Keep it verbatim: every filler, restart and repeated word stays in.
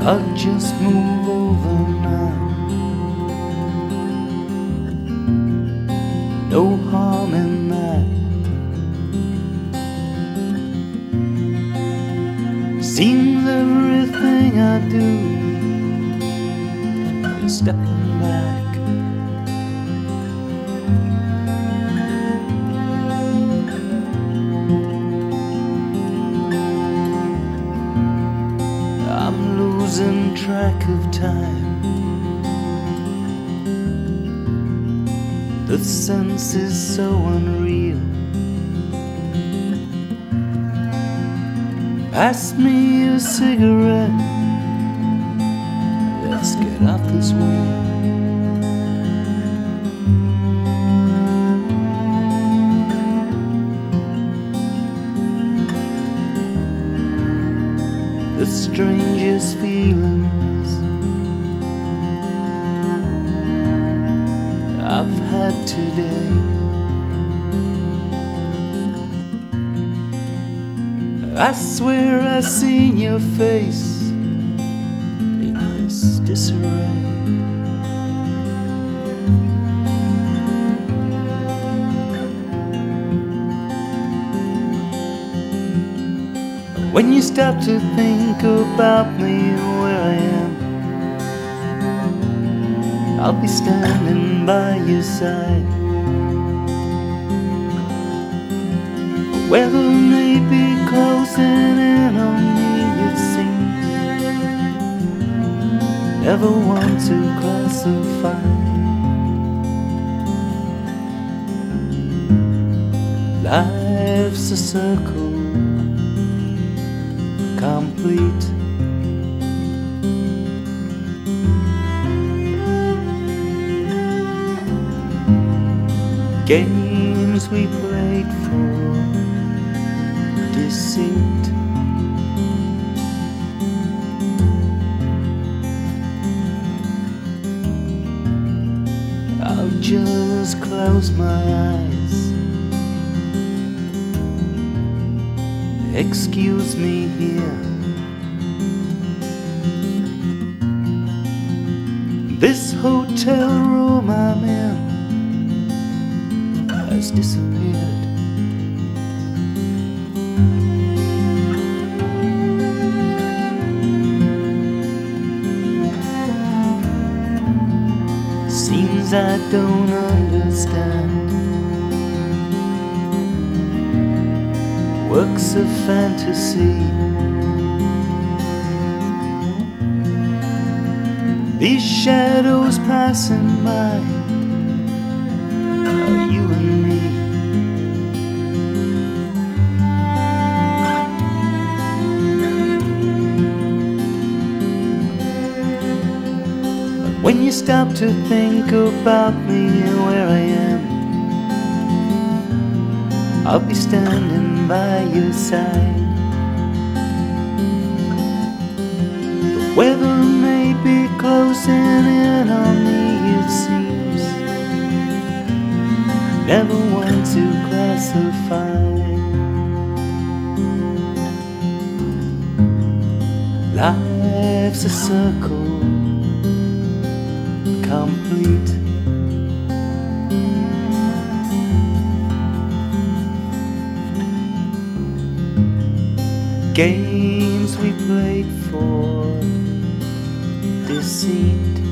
I'll just move over now. No harm in that. Seems everything I do is stepping back. I'm losing track of time. The sense is so unreal. Pass me a cigarette. Let's get off this wheel. The strangest feelings I've had today. I swear I seen your face in this disarray. When you stop to think about me and where I am, I'll be standing by your side. Weather may be closing in on me, it seems. Never want to classify. Life's a circle, complete. Games we played for deceit. I'll just close my eyes. Excuse me here. This hotel room I'm in has disappeared. Seems I don't understand. Works of fantasy. These shadows passing by are you and me. But when you stop to think about me and where I am, I'll be standing by your side. The weather may be closing in on me, it seems. Never want to classify. Life's a circle, complete. Games we played for deceit.